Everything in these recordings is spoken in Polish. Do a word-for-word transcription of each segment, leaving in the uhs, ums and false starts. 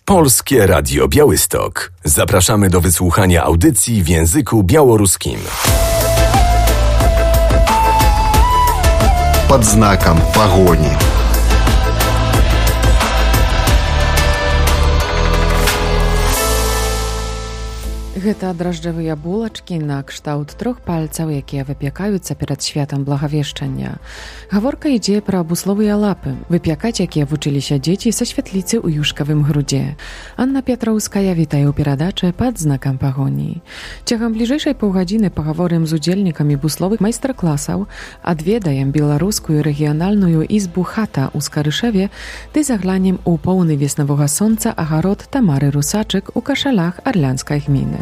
Polskie Radio Białystok. Zapraszamy do wysłuchania audycji w języku białoruskim. Pod znakiem pogoni. Гэта дрожджавыя булачкі на кшталт трох пальцаў, якія выпякаюцца перад святам благавешчання. Гаворка ідзе пра бусловыя лапы, выпякаць якія вучыліся дзеці са святліцы ў юшкавым грудзе. Анна Пятроўская вітае ў перадачы пад знакам пагоні. Цягам бліжэйшай паўгадзіны пагаворым з удзельнікамі бусловых майстар-класаў, адведаем беларускую рэгіянальную ізбу «Хата» ў Скарышеве, ды заглянем у поўны веснавога сонца агарод Тамары Русачык у Кашалах Арлянскай гміны.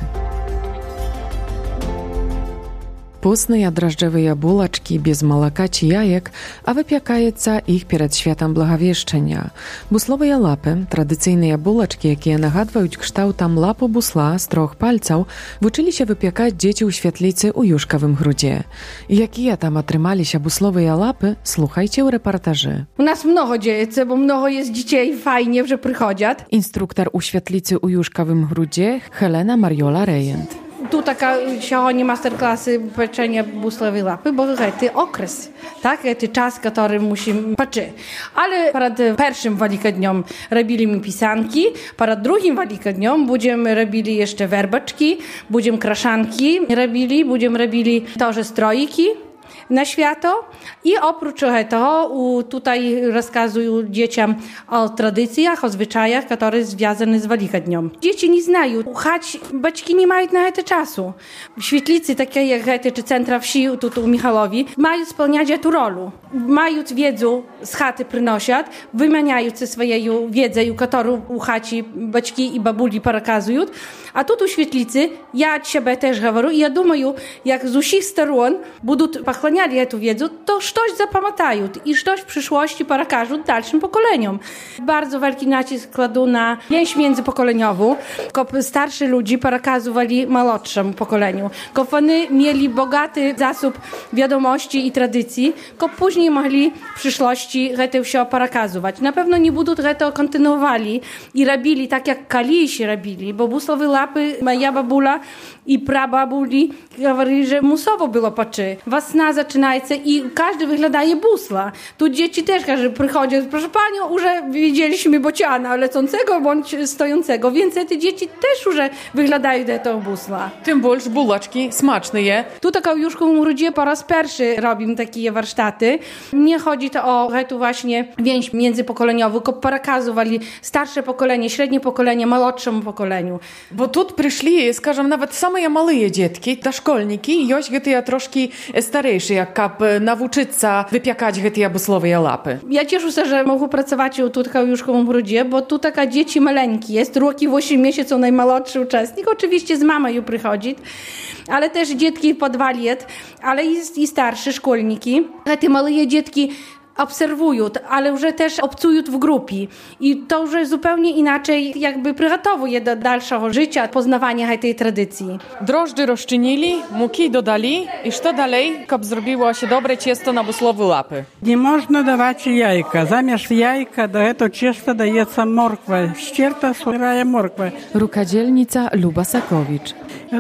Пусныя дрожджавыя булачкі без малака ці яек, а выпякаецца іх перад святам благавешчання. Бусловыя лапы, традыцыйныя булачкі, якія нагадваюць кшталтам лапу бусла з трох пальцаў, вучыліся выпякаць дзеці ў святліцы ў юшкавым грудзе. Якія там атрымаліся бусловыя лапы, слухajcie u reportaży. У нас много dzieje, bo mnogo jest dzisiaj fajnie, że przychodzą. Instruktor u świetlicy u Juszkowym Grudzie Helena Mariola Rejent. Tu taka сьогодні мастер-класи печення buslowej łapy, bo to okres, tak? To czas, który musimy patrzeć. Ale przed pierwszym Wielkanoc robili pisanki, przed drugim Wielkanocem będziemy robili jeszcze werbaczki, będziemy kraszanki robili, będziemy robili też strojki na święto i oprócz tego tutaj rozkazują dzieciom o tradycjach, o zwyczajach, które związane z Wielkanocem. Dzieci nie znają, choć baćki nie mają na to czasu. Świetlicy takie jak te czy centra wsi tu u Michalowi mają spełniać tę rolę. Mają wiedzę z chaty przynosić, wymieniają swoją wiedzę, którą u chaci baćki i babuli przekazują. A tu u świetlicy ja siebie też mówię i ja думаю, jak z wszystkich stron będą pochłaniali tę wiedzę, to coś zapamiętają i coś w przyszłości przekażą dalszym pokoleniom. Bardzo wielki nacisk kładą na więź międzypokoleniową, żeby starsi ludzie przekazywali młodszemu pokoleniu, żeby oni mieli bogaty zasób wiadomości i tradycji, żeby później mogli w przyszłości to wszystko przekazywać. Na pewno nie będą to kontynuowali i robili tak, jak kiedyś robili, bo buslowe łapy moja babula i prababuli mówili, że musowo było patrzeć. Wasna zaczynaється i każdy wyglądaje busla. Tu dzieci też każdy przychodzi, proszę panią, już widzieliśmy bociana lecącego bądź stojącego, więc te dzieci też już wyglądają do tego busla. Tym больше булочки smaczne. Tu taka już w Grudzie po raz pierwszy robimy takie warsztaty. Nie chodzi to o tu właśnie więź międzypokoleniową, tylko przekazywali starsze pokolenie, średnie pokolenie, młodszemu pokoleniu. Bo tu przyszli, скажем, nawet same małe dzieci, dошкольники, jest гэтыя troszkę starejsze, jak kap nauczyться wypiekać гэтыя buslowe łapy. Ja cieszę się, że mogę pracować tu w Juszkowym Grudzie, bo tu taka dzieci maleńki jest, roki osiem miesięcy najmłodszy uczestnik, oczywiście z mamą ju przychodzi, ale też dzieci po dwa lat, ale jest i starsze szkolniki. Te małe dzieci obserwują, ale już też obcują w grupie i to już zupełnie inaczej jakby przygotowuje do dalszego życia, poznawania tej tradycji. Drożdży rozczynili, muki dodali i co dalej, jak zrobiło się dobre ciasto na buslowe łapy? Nie można dawać jajka. Zamiast jajka do tego ciasta dajecie morkwę. Ścierta, suraja morkwę. Rukadzielnica Luba Sakowicz.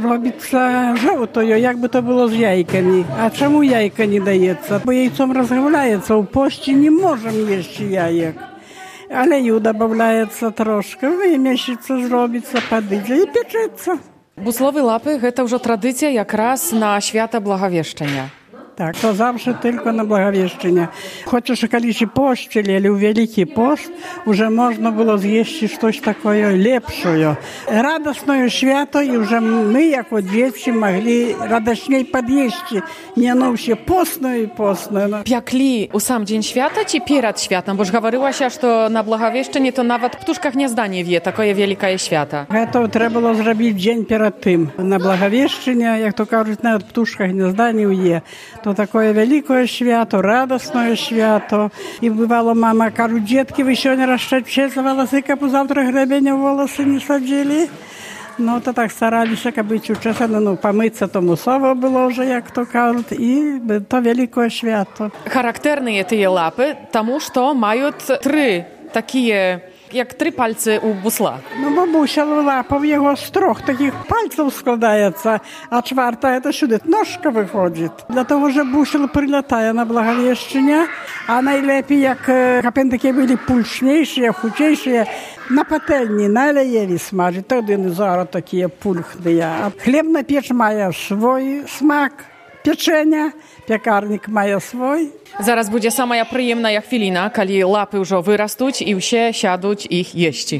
Robica żołto, jakby to było z jajkami. A czemu jajka nie dajecie? Bo jajcom rozgulaється. U pości nie możemy jeść jajek. Ale ju dodaється troszkę, wymiesić, zrobić, podejdzie i pieczется. Buslowe łapy to już tradycja jak raz na święta Благовещenia. Tak, to zawsze tylko na Благовещenie. Chociaż kiedyś pościli, ale w Wielki Post już można było zjeść coś takiego lepszego. Radosne święto i już my jako dzieci mogli radośniej podjeść. Nie no się postno i postno. No. Piekli u sam dzień święta czy przed świętem? Bo już mówiła się, że na Благовещenie to nawet ptuszka gniazda nie wie, takie wielkie święta. To trzeba było zrobić dzień przed tym. Na Благовещenie, jak to кажуть, nawet ptuszka gniazda nie wie. To takie wielkie święto, radosne święto. I bywało mama, кажу, dzietki, wy się nie rozczepcie, włosy, bo zawtra hrebienia włosy nie sadzili. No to tak starali się, aby być uczesane, no pomyться to musowo było, że jak to кажуть, i to wielkie święto. Charakterne te łapy, тому że mają trzy takie tak jak trzy palce u busla. No babusia łapą jego z troch takich palców składaється, a czwarta to siódemnóżka wychodzi. Dlatego, że busiel przylataje na Благовещение, a najlepiej jak kapędyki byli pulczniejsze, chuciejsze, na patelni, na olejewi smażyć, wtedy zaraz takie pulchne. A chlebna piecz ma swój smak pieczenia, piekarnik ma swój. Zaraz będzie sama przyjemna chwilina, kiedy łapy już wyrastuć i się siaduć ich jeść.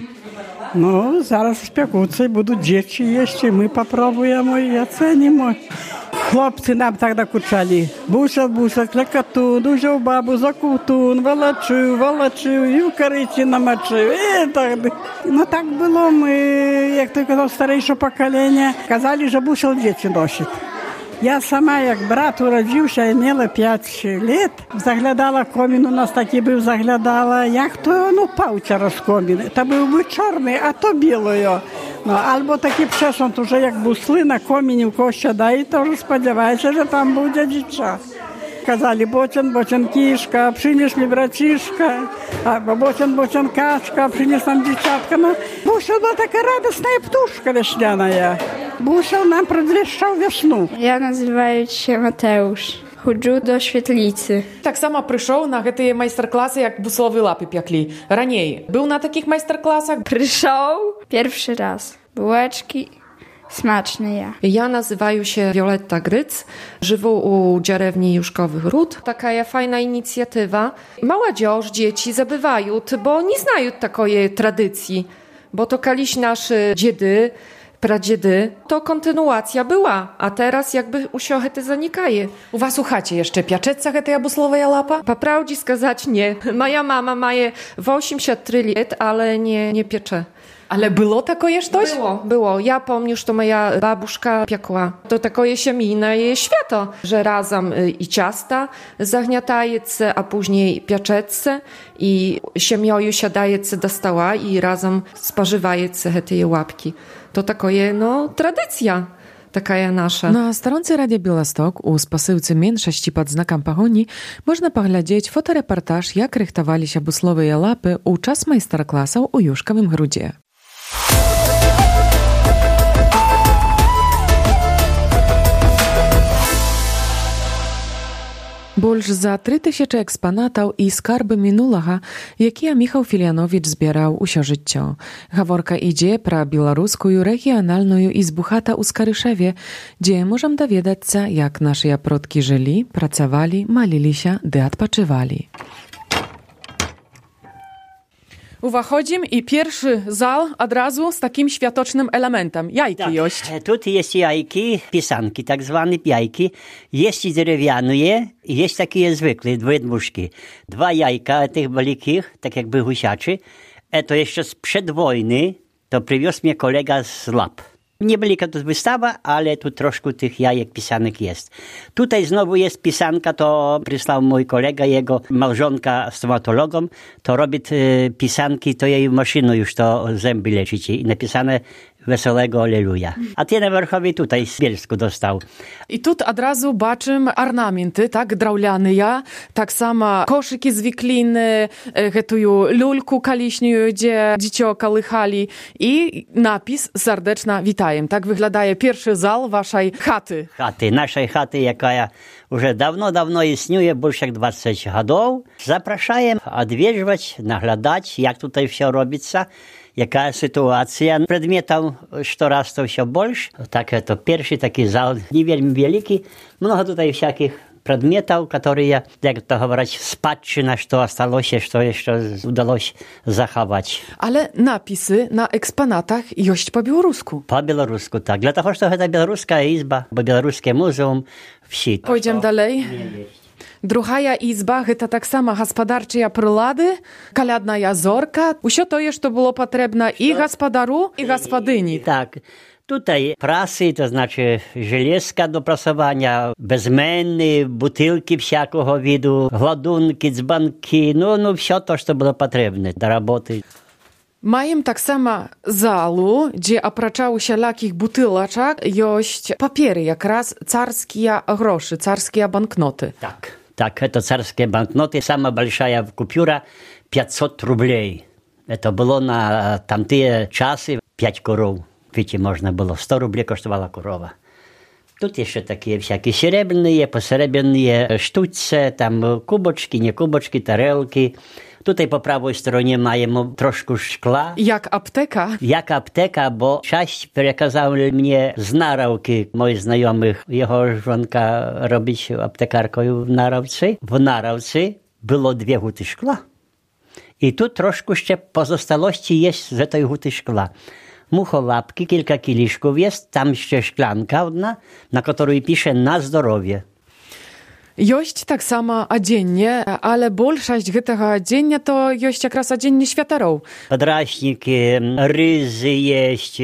No, zaraz spiekuться i będą dzieci jeść, my popróbujemy i ocenimy. Chłopcy nam tak dokuczali. Busiel, busiel, klekatun, uziął babu za kutun, walaczył, walaczył i w korycie namaczył. I tak. No tak było my, jak tylko to starsze pokolenie, kazali, że busiel dzieci nosić. Ja sama, jak brat urodził się, miała pięć lat, zaglądała komin, u nas taki był, zaglądała, jak to, no, pałcia z komin. To byłby czarny, a to białe. No, albo taki przesąd, że jak busły na kominie u kogoś siadają, to już spodziewają się, że tam będzie dziecko. Kazali, bocian, bocian kiszka, przynieś mi braciszka, albo bocian, bocian kaczka, przynieś nam dzieciatka. No, Busiel była taka radosna ptuszka wieśniana. Busiel nam predwieszczał wiosnu. Ja nazywam się Mateusz. Chodzę do świetlicy. Tak samo przyszedł na te majsterklasy, jak buslowe łapy piekli. Raniej. Był na takich majsterklasach? Przyszedł pierwszy raz. Bułeczki smaczne ja. Ja nazywaję się Wioletta Gryc, żyję u Dzierewni Juszkowych Ród. Taka fajna inicjatywa. Młodzież, dzieci zabywają, bo nie znają takiej tradycji, bo to kiedyś nasze dziedy, pradziedy, to kontynuacja była, a teraz jakby usiochy te zanikaje. U was u chacie jeszcze piaczecca heta buslowa łapa? Po prawdzie skazać nie. Moja mama ma osiemdziesiąt trzy lat, ale nie, nie piecze. Ale było takie coś? Było, było. Ja pamiętam, że to moja babuszka piekła. To takie siemienne święto, że razem i ciasta zagniatajece, a później pieczece i siemioju siadajece do stoła i razem spożywajece te łapki. To takie, no, tradycja. Taka nasza. Na stronce Radia Białystok u sposyłce mniejszości pod znakiem pogoni można poglądać fotoreportaż, jak rychtowali się buslowe łapy u czas majsterklasów u Juszkowym Grudzie. Больш за три тисячі експонатів і скарби минулого, які Міхał Філіанович збирав усе життя. Говорка іде про білоруську регіональну ізбу хата у Скаришеві, де можемо довідатися, як наші продки жили, працювали, молилися, де відпочивали. Uwachodzim i pierwszy zal od razu z takim światocznym elementem. Jajki tak, jest. Tu jest jajki, pisanki, tak zwane jajki. Jest drewniane, jest takie zwykłe, dwie dmuszki. Dwa jajka tych wielkich, tak jakby husiaczy. E to jeszcze sprzed wojny, to przywiózł mnie kolega z Lap. Nie była to wystawa, ale tu troszkę tych jajek pisanek jest. Tutaj znowu jest pisanka, to przysłał mój kolega, jego małżonka stomatologom, to robi pisanki, to jej maszyną już to zęby leczycie i napisane Wesołego Alleluja. A ty na Werchowie tutaj z Bielsku dostał. I tu od razu baczymy ornamenty, tak, drauliane ja, tak samo koszyki z wikliny, hetuju lulku kaliśniu, gdzie dziecię kołychali i napis serdeczna witajem. Tak wygląda pierwszy zal waszej chaty. Chaty, naszej chaty, jaka już dawno, dawno istnieje, больше jak dwadzieścia lat. Zapraszaję odwiedzić, naglądać, jak tutaj все робиться. Jaka sytuacja. Przedmiotów coraz to się больше. Tak, to pierwszy taki zal, niewielmi wielki. Mnogo tutaj wszelkich przedmiotów, które, jak to mówić, spadczyna, co zostało się, co jeszcze udało się zachować. Ale napisy na eksponatach jest po białorusku. Po białorusku, tak. Dlatego, że to białoruska izba, bo białoruskie muzeum wsi. Pójdziemy dalej. Druga izba, to tak samo gospodarcze przylady, kalядna jazorka. Usie to jeszcze było potrzebne i gospodaru, i gospodyni. Tak. Tutaj prasy, to znaczy żelazka do prasowania, bezmeny, butelki wszelkiego widu, ładunki, dzbanki, no, no wszystko to, co było potrzebne do roboty. Mają tak samo zalu, gdzie opraczały się lakich butylaczek, jest papiery, jak raz carskie groszy, carskie banknoty. Tak, tak, to carskie banknoty, sama большая kupiura pięćset rubli. To było na tamte czasy pięć korów. Wiecie, można było, sto rubli kosztowała korowa. Тут jeszcze takie всякие srebrne, posrebrne sztućce, tam kuboczki, nie kuboczki, tarelki. Tutaj po prawej stronie mają troszkę szkla. Jak apteka? Jak apteka, bo część przekazały mnie z Narałki, moich znajomych. Jego żonka robić aptekarką w Narawcy. W Narawcy było dwie huty szkla. I tu troszkę jeszcze pozostałości jest z tej huty szkla. Mucholapki, kilka kieliszków jest, tam jeszcze szklanka jedna, na której pisze na zdrowie. Jość tak samo odzienie, ale большasць гэтага адзення то ёсць якраз адзенне святароў. Подрасники, рызы есть,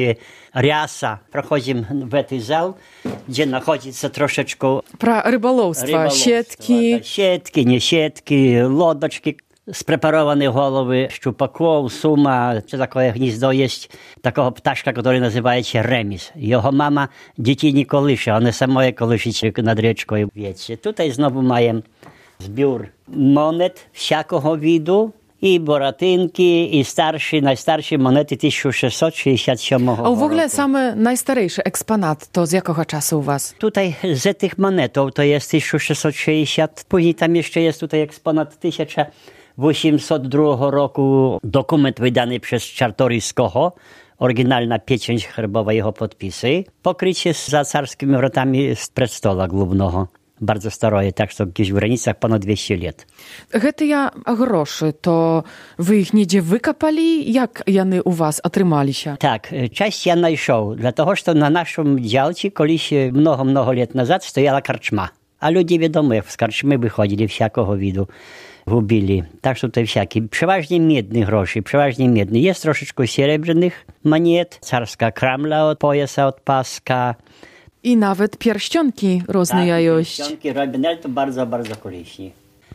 ряса. Проходим в этот зал, где находится трошечку... Про рыболовство, рыболовство сетки. Да, сетки, не сетки, лодочки. Spreparowane głowy szczupaków, suma, czy takie gniazdo jest takiego ptaszka, który nazywa się remis. Jego mama dzieci nie kołysze, one same kołyszą nad rzeczką, wiecie. Tutaj znowu mają zbiór monet wszelkiego widu i boratynki, i starsze, najstarsze monety tysiąc sześćset sześćdziesiąt siedem roku. A w ogóle samy najstarszy eksponat to z jakiego czasu u was? Tutaj z tych monetów to jest tysiąc sześćset sześćdziesiąt, później tam jeszcze jest tutaj eksponat tysiąc osiemset drugiego roku, dokument wydany przez Czartoryskiego, oryginalna pieczęć herbowa, jego podpisy. Pokrycie za carskimi wrotami z predstola głównego. Bardzo staroje, tak że gdzieś w granicach ponad dwieście lat. Гэтыя грошы, то вы іх недзе выкапалі? Як яны у вас атрымаліся? Tak, część ja znalazł, dlatego że na naszym działce kiedyś mnogo, mnogo lat nazad stojała karczma. A ludzie wiadomo, jak z karczmy wychodzili wszelkiego widu. Gubili. Tak, że tutaj wszelkie. Przeważnie miednych groszy, przeważnie miednych. Jest troszeczkę srebrnych monet, carska kramla od pojasa, od paska. I nawet pierścionki różne tak, jajość. pierścionki robione, to bardzo, bardzo korzystnie.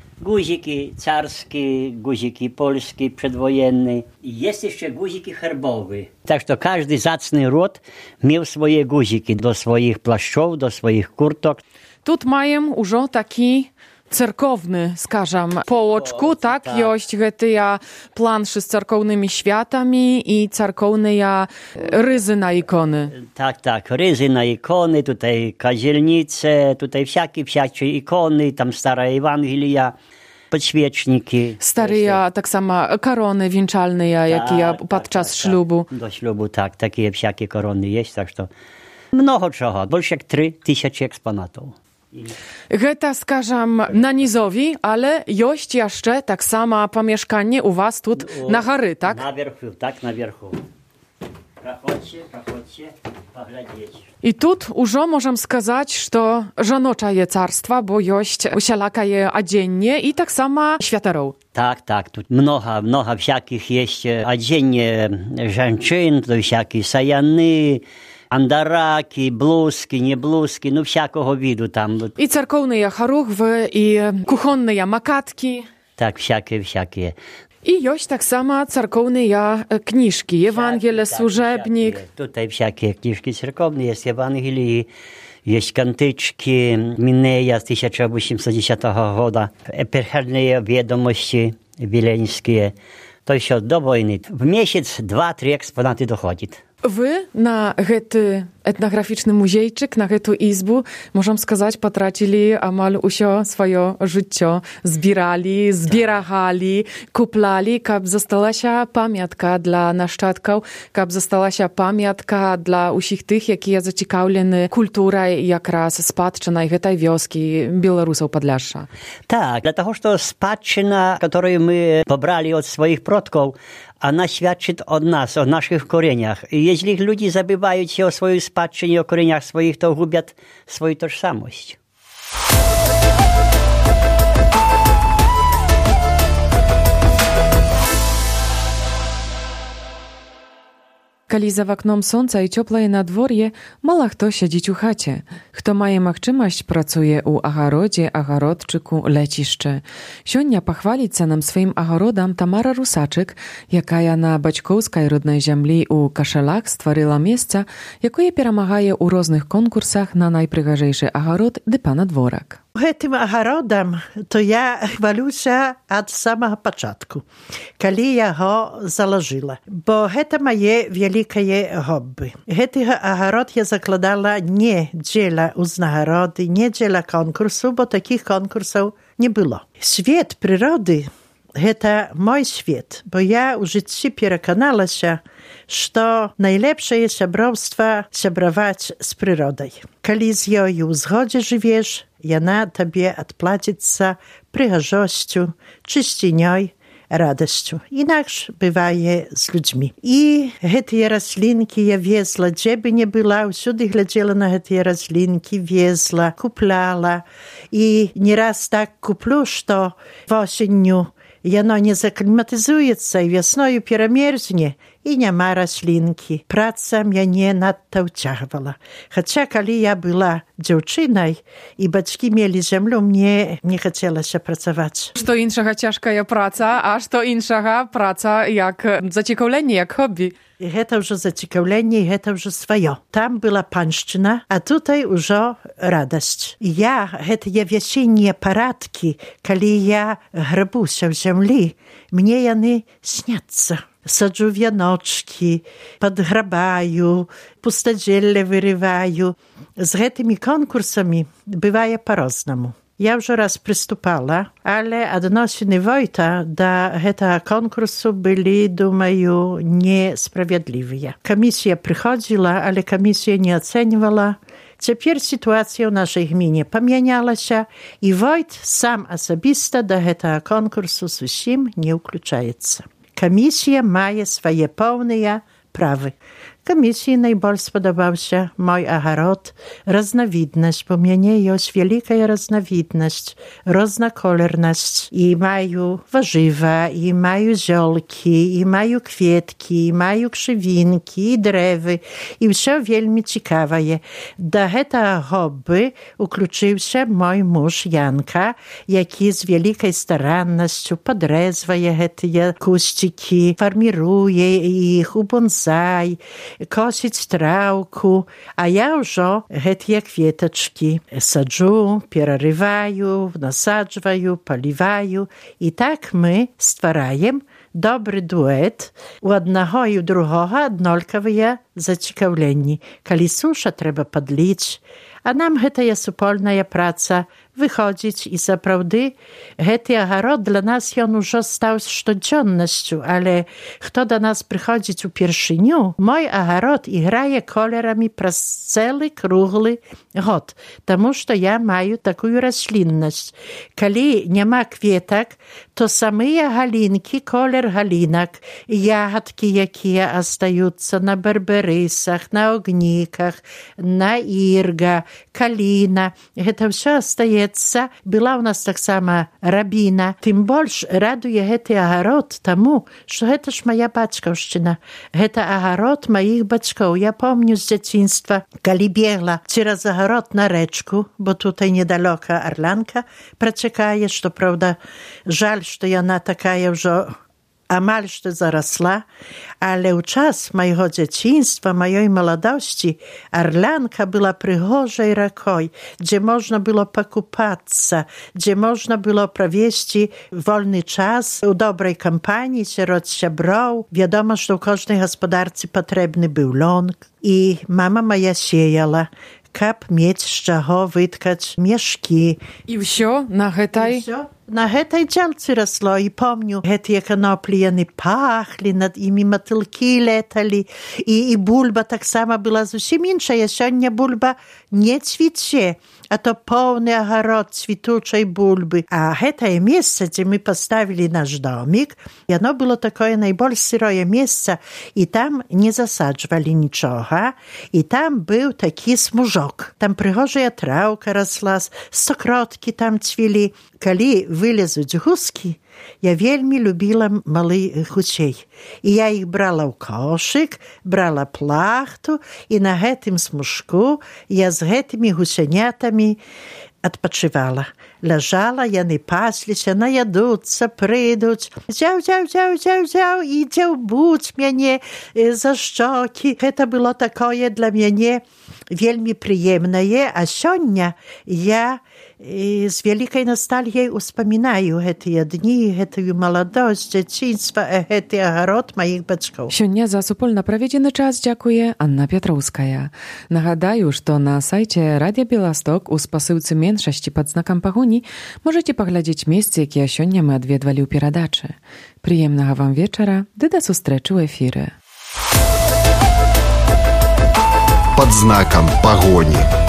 Guziki carskie, guziki polskie, przedwojenne. Jest jeszcze guziki herbowe. Tak, że każdy zacny ród miał swoje guziki do swoich płaszczów, do swoich kurtok. Тут маем ужо такі церковны, скажам, полочку, так, так. ёсць гэтыя планшы з царкоўнымі святамі і царкоўныя рызы на іконы. Tak, tak, ryzy na ikony, tutaj kazielnice, tutaj wszelkie, wszelkie ikony, tam stara Ewangelia, podświeczniki. Старыя таксама кароны вінчальныя, якія падчас tak, шлюбу. Tak. Do ślubu, tak, takie wszelkie korony jest, tak że mnogo czego, больше jak trzy tysiące eksponatów. Гэта, скажам, на нізові, але ёсць яшчэ таксама памяшканне у вас тут o, на гары, так? Na wierchu, tak, na wierchu. Проходźcie, проходźcie, поглядеть. І тут ужо можам сказаць, што жаночае царства, бо ёсць усялакае адзенне і таксама святароў. Tak, tak, tu mnoga, mnoga wszelkich jest odzienie żeńczyn, to wszelkie sajany, andaraki, bluzki, nie bluzki, no wszelkiego widu tam. І царкоўныя харугвы, і кухонныя макаткі. Tak, wszelkie, wszelkie. І ёсць таксама царкоўныя кніжкі, Ewangele, służebnik. Tutaj wszelkie kniżki cerkowne, jest Ewangelii, jest kantyczki, Mineja z tysiąc osiemset dziesiątego roku, eperchalne wiadomości wileńskie. To jeszcze do wojny. W miesiąc, dwa, trzy eksponaty dochodzi. Вы на гэты этнаграфічны музейчык, на гэту ізбу, можам сказаць, патрацілі амаль усё сваё жыццё. Збіралі, зберагалі, куплалі, каб засталася памятка для нашчадкаў, каб засталася памятка для ўсіх тых, якія зацікаўлены культурай якраз спадчынай гэтай вёскі беларусаў Падляшша. Tak, dlatego, że spadczyna, którą my pobrali od swoich przodków, ona świadczy od nas, o naszych korzeniach. I jeśli ludzie zabywają się o swojej spadczynie, o korzeniach swoich, to gubią swoją tożsamość. Калі за вакном сонца і цёплае надвор'е, мала хто сядзіць у хаце. Хто мае магчымасць, працуе ў агародзе, агародчыку, лецішчы. Сёння пахваліцца нам сваім агародам Тамара Русачык, якая на бацькоўскай роднай зямлі ў Кашалах стварыла месца, якое перамагае ў розных конкурсах на найпрыгажэйшы агарод ды панадворак. Гэтым агародам то я хвалюся ад самага пачатку, калі яго залажыла. Бо гэта мае вялікае хобby. Гэты агарод я закладала не дзеля ўзнагароды, не дзеля конкурсу, бо такіх конкурсаў не было. Свет прыроды – гэта мой свет, бо я ў жыцці пераканалася, што найлепшае сяброўства сябраваць з прыродай. Калі з ёю ў згодзе жывеш, яна табе адплаціцца прыгажосцю, чысцінёй, радасцю. Інакш бывае з людзьмі. І гэтыя раслінкі я везла, дзе бы не была, ўсюды глядзела на гэтыя раслінкі, везла, купляла. І не раз так куплю, што восенню яно не закліматызуецца і вясною перамерзне, і няма раслінкі. Праца мяне надта ўцягвала. Хаця, калі я была дзяўчынай і бацькі мелі зямлю, мне не хацелася працаваць. Што іншага цяжкая праца, а што іншага праца як зацікаўленне, як хобі. І гэта ўжо зацікаўленне, і гэта ўжо сваё. Там была паншчына, а тутай ужо радасць. Я, гэтыя вясеннія парадкі, калі я грабуся ў зямлі, мне яны сняцца. Саджу вяночкі, падграбаю, пустадзелле вырываю. З гэтымі конкурсамі бывае па-рознаму. Я ўжо раз прыступала, але адносіны Войта да гэтага конкурсу былі, думаю, несправядлівыя. Камісія прыходзіла, але камісія не ацэньвала. Цяпер сітуацыя ў нашай гміне памянялася, і Войт сам асабіста да гэтага конкурсу зусім не ўключаецца. Камісія мае свае поўныя правы. Камісіі найбольш спадабаўся мой агарод, разнавіднасць, бо ў мяне ёсць вялікая разнавіднасць, рознаколернасць. І маю важыва, і маю зёлкі, і маю кветкі, і маю кшывінкі, і дрэвы. І ўсё вельмі цікавае. Да гэтага хобby уключыўся мой муж Янка, які з вялікай стараннасцю падрэзвае гэтыя кусцікі, фарміруе іх у бонсай, косіць траўку, а я ўжо гэтыя кветачкі саджу, перарываю, насаджваю, паліваю. І так мы ствараем добры дуэт. У аднаго і ў другога аднолькавыя зацікаўленні. Калі суша, трэба падліць. А нам гэтая супольная праца выходзіць, і сапраўды гэты агарод для нас ён ужо стаў штодзённасцю, але хто да нас прыходзіць упершыню, мой агарод іграе колерамі праз цэлы круглы год, таму што я маю такую расліннасць. Калі няма кветак, то самыя галінкі, колер галінак, ягадкі, якія астаюцца на барбарысах, на огніках, на ірга, каліна, гэта ўсё астаецца. Была ў нас таксама рабіна. Тым больш радуе гэты агарод таму, што гэта ж мая бацькаўшчына. Гэта агарод маіх бацькоў. Я помню з дзяцінства, калі бегла цераз агарод на рэчку, бо тутай недалёка Арлянка працякае, што, праўда, жаль, што яна такая ўжо амаль што зарасла, але ў час майго дзяцінства, маёй маладосці, Арлянка была прыгожай ракой, дзе можна было пакупацца, дзе можна было правесці вольны час у добрай кампаніі сярод сяброў. Вядома, што ў кожнай гаспадарцы патрэбны быў лонг, і мама мая сеяла, каб мець з чаго выткаць мешкі. І ўсё на гэтай... На гэтай дзялцы расло, і помню, гэтыя каноплі яны пахлі, над імі матылкі леталі, і, і бульба таксама была зусім іншая. Сёння бульба не цвіце, а то поўны агарод цвітучай бульбы. А гэтае месца, дзе мы паставілі наш домік, яно было такое найбольш сырое месца, і там не засаджвалі нічога, і там быў такі смужок. Там прыгожая траўка расла, стокроткі там цвілі. Калі вылезуць гускі, я вельмі любіла малы гусей. І я іх брала ў кошык, брала плахту, і на гэтым смужку я з гэтымі гусянятамі адпачывала. Ляжала, яны пасліся, наядуцца, прыйдуць. Дзяў, дзяў, дзяў, дзяў, дзяў, і дзяўбуць мяне за шчокі. Гэта было такое для мяне вельмі прыемнае, а сёння я з вялікай настальгіяй успамінаю гэтыя дні, гэтую маладосць, дзяцінства, гэты агарод маіх бацькоў. Сёння за супольна праведзены час дзякуе Анна Пятроўская. Нагадаю, што на сайце Радыё Беласток у спасылцы меншасці пад знакам пагоні можаце паглядзець месцы, якія сёння мы адведвалі ў перадачы. Прыемнага вам вечара, ды да сустрэчы ў эфіры. Под знаком погони.